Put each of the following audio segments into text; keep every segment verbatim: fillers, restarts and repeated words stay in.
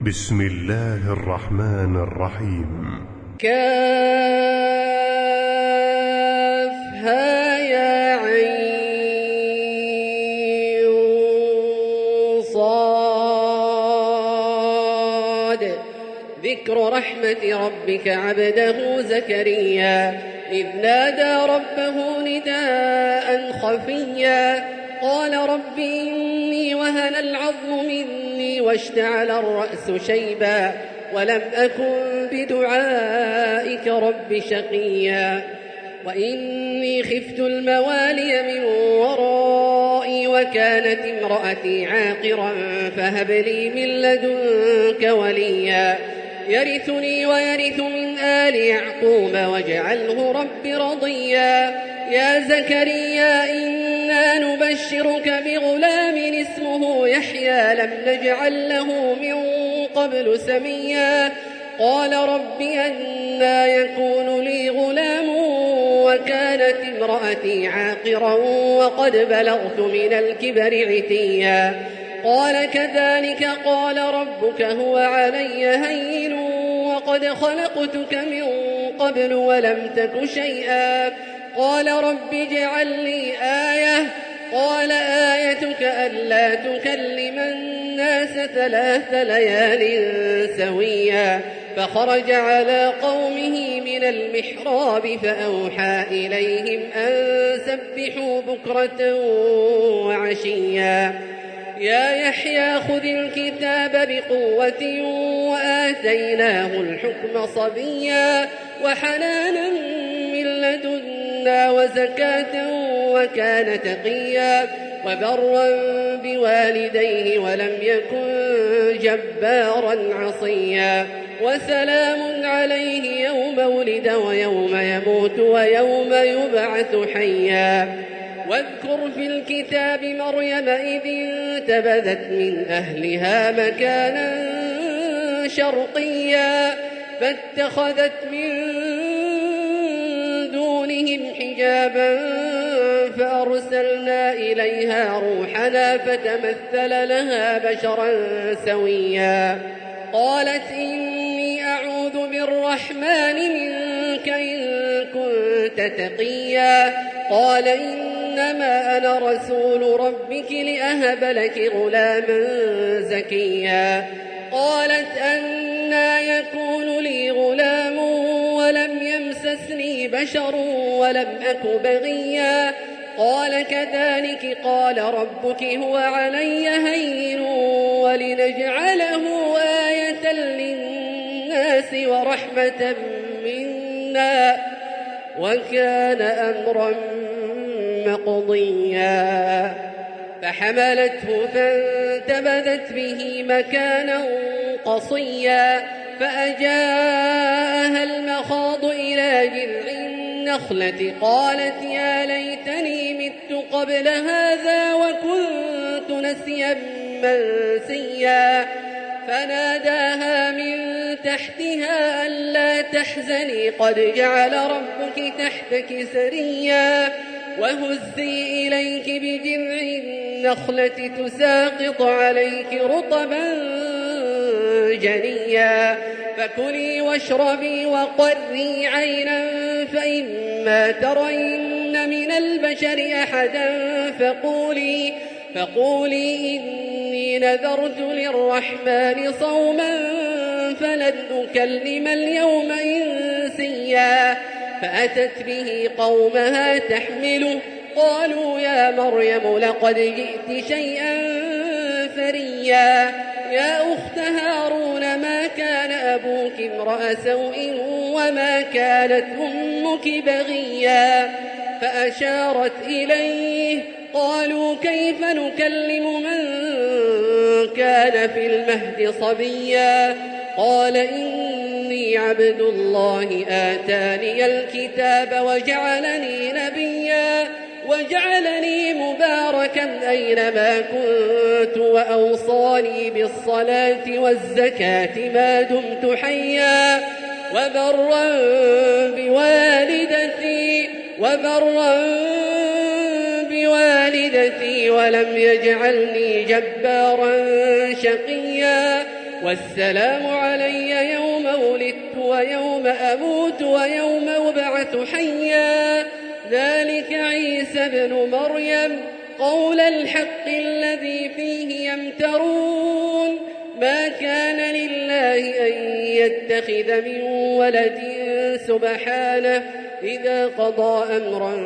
بسم الله الرحمن الرحيم. كافها يا عين صاد. ذكر رحمة ربك عبده زكريا إذ نادى ربه نداء خفيا قال رب إني وهن العظم مني واشتعل الرأس شيبا ولم أكن بدعائك رب شقيا وإني خفت الموالي من ورائي وكانت امرأتي عاقرا فهب لي من لدنك وليا يرثني ويرث من آل يعقوب واجعله رب رضيا يا زكريا إنا نبشرك بغلام اسمه يحيى لم نجعل له من قبل سميا قال رب أنى يكون لي غلام وكانت امرأتي عاقرا وقد بلغت من الكبر عتيا قال كذلك قال ربك هو علي هين وقد خلقتك من قبل ولم تك شيئا قال رب اجعل لي آية قال آيتك ألا تكلم الناس ثلاث ليال سويا فخرج على قومه من المحراب فأوحى إليهم أن سبحوا بكرة وعشيا يا يحيى خذ الكتاب بقوة وآتيناه الحكم صبيا وحنانا من لدنا وزكاة وكان تقيا وبرا بوالديه ولم يكن جبارا عصيا وسلام عليه يوم ولد ويوم يموت ويوم يبعث حيا واذكر في الكتاب مريم إذ انتبذت من أهلها مكانا شرقيا فاتخذت من دونهم حجابا فأرسلنا إليها روحنا فتمثل لها بشرا سويا قالت إني أعوذ بالرحمن منك إن كنت تقيا قال إنما أنا رسول ربك لأهب لك غلاما زكيا قالت أنى يكون لي غلام ولم يمسسني بشر ولم أك بغيا قال كذلك قال ربك هو علي هين ولنجعله آية للناس ورحمة منا وكان أمرا مقضيا فحملته فانتبذت به مكانا قصيا فأجاءها المخاض إلى جذع النخلة قالت يا ليتني مت قبل هذا وكنت نسيا منسيا فناداها من تحتها ألا تحزني قد جعل ربك تحتك سريا وهزي إليك بجذع النخلة تساقط عليك رطبا جنيا فكلي واشربي وقري عينا فإما ترين من البشر أحدا فقولي, فقولي إني نذرت للرحمن صوما فلن أكلم اليوم إنسيا فأتت به قومها تحمله قالوا يا مريم لقد جئت شيئا فريا يا أخت هارون ما كان أبوك امرأ سوء وما كانت أمك بغيا فأشارت إليه قالوا كيف نكلم من كان في المهد صبيا قال إني عبد الله آتاني الكتاب وجعلني نبيا وجعلني مباركا أينما كنت وأوصاني بالصلاة والزكاة ما دمت حيا وبرا بوالدتي وبرا بوالدتي ولم يجعلني جبارا شقيا والسلام علي يوم ولدت ويوم أموت ويوم أبعث حيا ذلك عيسى ابن مريم قول الحق الذي فيه يمترون ما كان لله أن يتخذ من ولد سبحانه إذا قضى أمرا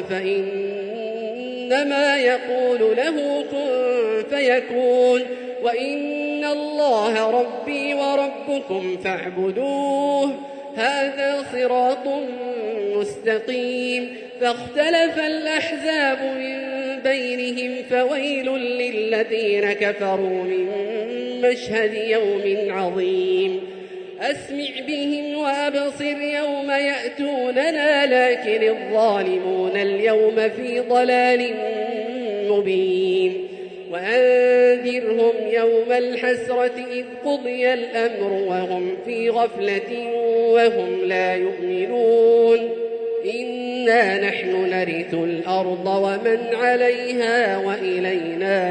فإنما يقول له كن فيكون وإن الله ربي وربكم فاعبدوه هذا صراط مستقيم فاختلف الأحزاب من بينهم فويل للذين كفروا من مشهد يوم عظيم أسمع بهم وأبصر يوم يأتوننا لكن الظالمون اليوم في ضلال مبين وأنذرهم يوم الحسرة إذ قضي الأمر وهم في غفلة وهم لا يؤمنون إنا نحن نرث الأرض ومن عليها وإلينا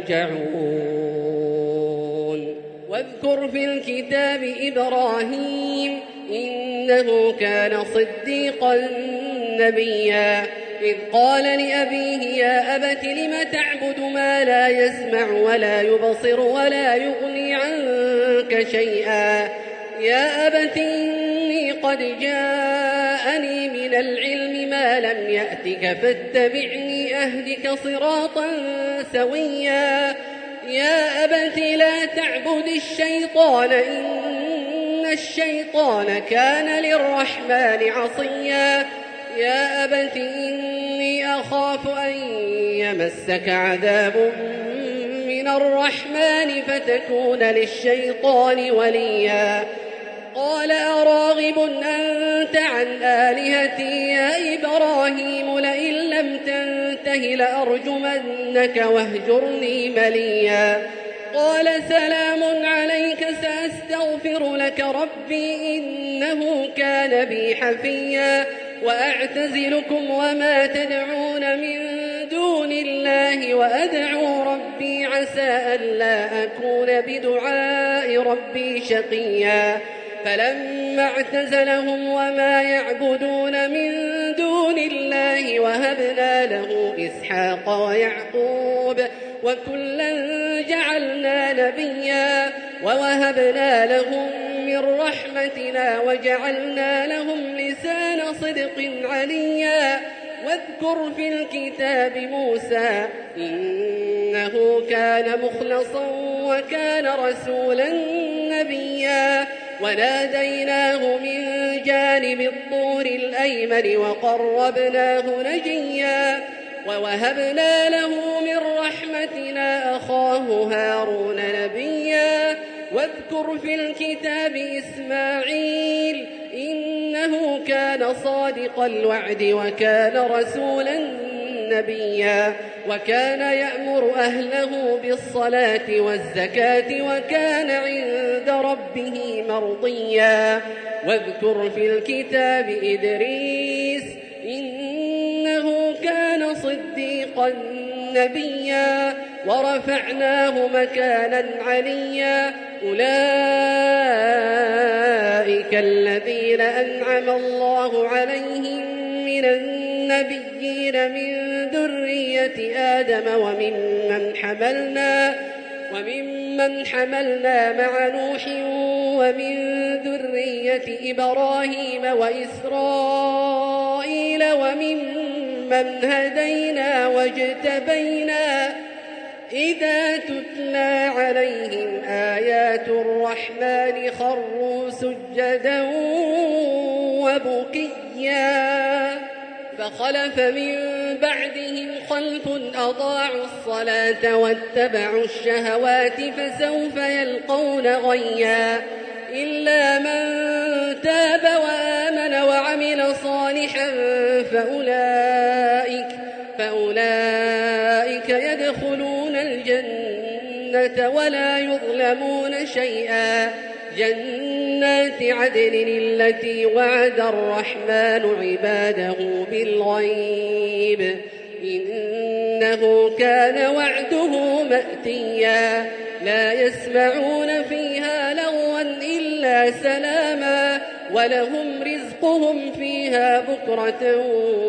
يرجعون واذكر في الكتاب إبراهيم إنه كان صديقا نبيا إذ قال لأبيه يا أبت لم تعبد ما لا يسمع ولا يبصر ولا يغني عنك شيئا يا أبت إني قد جاءني من العلم ما لم يأتك فاتبعني أهدك صراطا سويا يا أبت لا تعبد الشيطان إن الشيطان كان للرحمن عصيا يا أبت إني أخاف أن يمسك عذاب من الرحمن فتكون للشيطان وليا قال أراغب أنت عن آلهتي يا إبراهيم لئن لم تنته لأرجمنك واهجرني مليا قال سلام عليك سأستغفر لك ربي إنه كان بي حفيا وأعتزلكم وما تدعون من دون الله وأدعو ربي عسى ألا أكون بدعاء ربي شقيا فلما اعتزلهم وما يعبدون من دون الله وهبنا له إسحاق ويعقوب وكلا جعلنا نبيا ووهبنا لهم من رحمتنا وجعلنا لهم لسان صدق عليا واذكر في الكتاب موسى إنه كان مخلصا وكان رسولا نبيا وناديناه من جانب الطور الأيمن وقربناه نجيا ووهبنا له من رحمتنا أخاه هارون نبيا واذكر في الكتاب إسماعيل إنه كان صادق الوعد وكان رسولا نبيا وكان يأمر أهله بالصلاة والزكاة وكان عند ربه مرضيا واذكر في الكتاب إدريس إنه كان صديقا نبيا ورفعناه مكانا عليا أولئك الذين أنعم الله عليهم من النبيين من ذرية آدم وممن حملنا وممن حملنا مع نوح ومن ذرية إبراهيم وإسرائيل وممن هدينا واجتبينا إذا تتلى عليهم آيات الرحمن خروا سجدا وبكيا فخلف من بعدهم خلف أضاعوا الصلاة واتبعوا الشهوات فسوف يلقون غيا إلا من تاب وآمن وعمل صالحا فأولئك, فأولئك يدخلون الجنة ولا يظلمون شيئا جنات عدن التي وعد الرحمن عباده بالغيب إنه كان وعده مأتيا لا يسمعون فيها إلا سلاما ولهم رزقهم فيها بكرة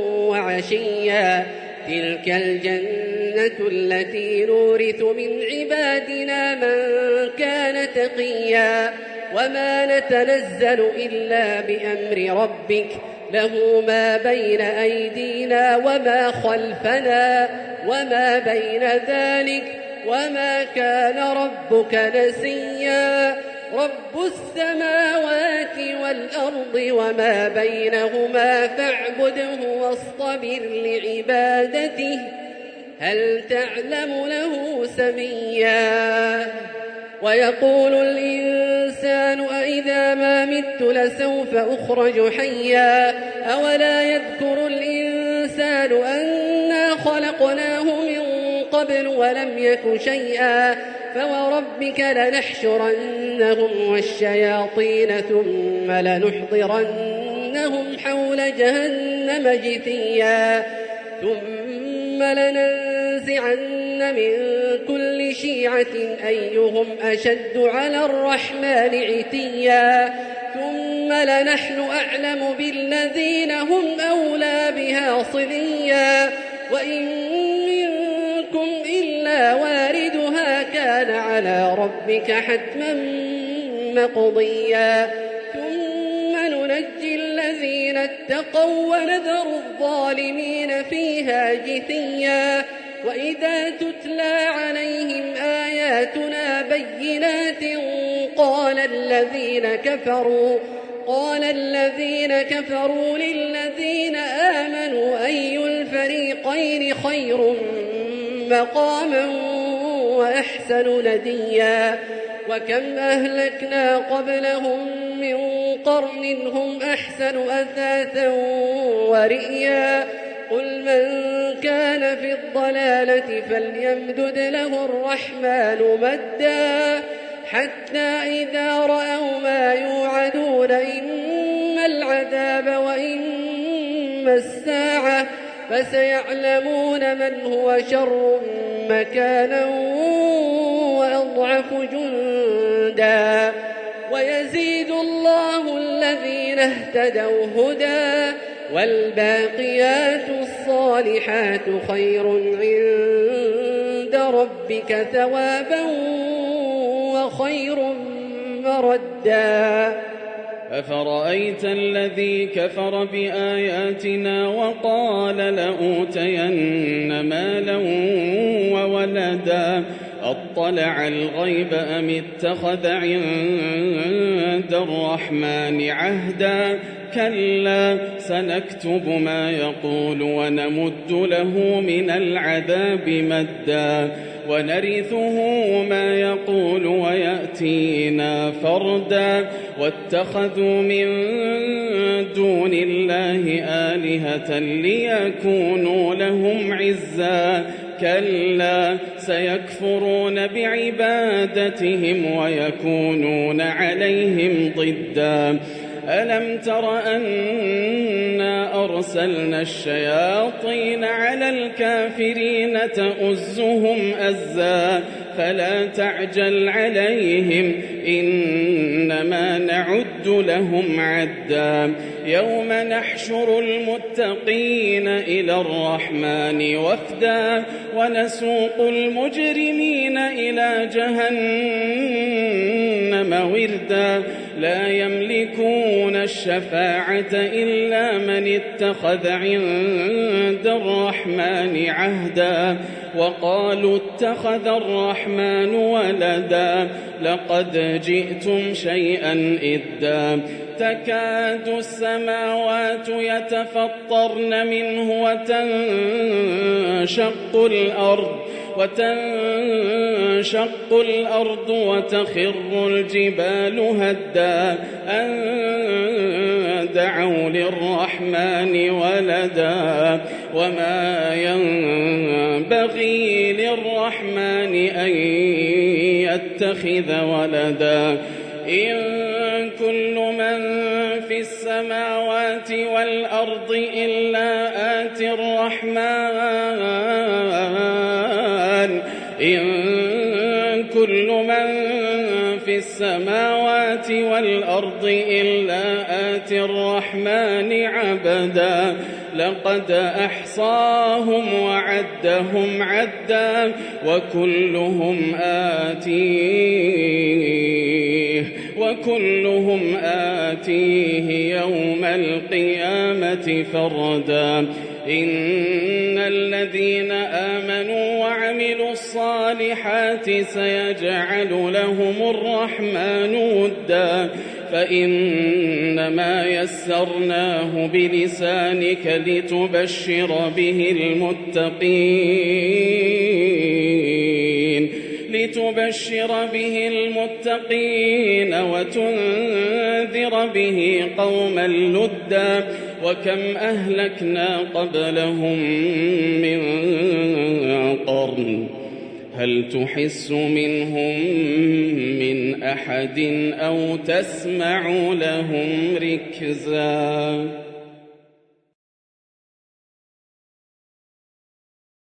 وعشيا تلك الجنة التي نورث من عبادنا من كان تقيا وما نتنزل إلا بأمر ربك له ما بين أيدينا وما خلفنا وما بين ذلك وما كان ربك نسيا رب السماوات والأرض وما بينهما فاعبده واصطبر لعبادته هل تعلم له سميا ويقول الإنسان أإذا ما مت لسوف أخرج حيا أولا يذكر الإنسان أنا خلقناه من قبل ولم يك شيئا فوربك لنحشرنهم والشياطين ثم لنحضرنهم حول جهنم جثيا ثم لننزعن من كل شيعة أيهم أشد على الرحمن عتيا ثم لنحن أعلم بالذين هم أولى بها صليا وإن منكم إلا واردها كان على ربك حتما مقضيا ثم ننجي الذين اتقوا ونذر الظالمين فيها جثيا وإذا تتلى عليهم آياتنا بينات قال الذين كفروا قال الذين كفروا للذين آمنوا أي الفريقين خير مقاما وأحسن نديا وكم أهلكنا قبلهم من قرن هم أحسن أثاثا ورئيا قل من كان في الضلالة فليمدد له الرحمن مدا حتى إذا رأوا ما يوعدون إما العذاب وإما الساعة فسيعلمون من هو شر مكانا وأضعف جندا ويزيد الله الذين اهتدوا هدى والباقيات الصالحات خير عند ربك ثوابا وخير مردا أفرأيت الذي كفر بآياتنا وقال لأوتين مالا وولدا أطلع الغيب أم اتخذ عند الرحمن عهدا كلا سنكتب ما يقول ونمد له من العذاب مدا ونرثه ما يقول ويأتينا فردا واتخذوا من دون الله آلهة ليكونوا لهم عزا كلا سيكفرون بعبادتهم ويكونون عليهم ضدا ألم تر أنا أرسلنا الشياطين على الكافرين تؤزهم أزا فلا تعجل عليهم إنما نعد لهم عدا يوم نحشر المتقين إلى الرحمن وفدا ونسوق المجرمين إلى جهنم وردا لا يملكون الشفاعة إلا من اتخذ عند الرحمن عهدا وقالوا اتخذ الرحمن ولدا لقد جئتم شيئا إدا تكاد السماوات يتفطرن منه وتنشق الأرض وتنشق الأرض وتخر الجبال هدا أن دعوا للرحمن ولدا وما ينبغي للرحمن أن يتخذ ولدا إن كل من في السماوات والأرض إلا آتي الرحمن إن كل من في السماوات السماوات والأرض إلا آتي الرحمن عبدا لقد أحصاهم وعدهم عدا وكلهم آتيه وكلهم آتيه يوم القيامة فردا إن الذين آمنوا وعملوا الصالحات سيجعل لهم الرحمن ودا فإنما يسرناه بلسانك لتبشر به المتقين لتبشر به المتقين وتنذر به قوما لدا وكم أهلكنا قبلهم من قرن هل تحس منهم من أحد أو تسمع لهم ركزا.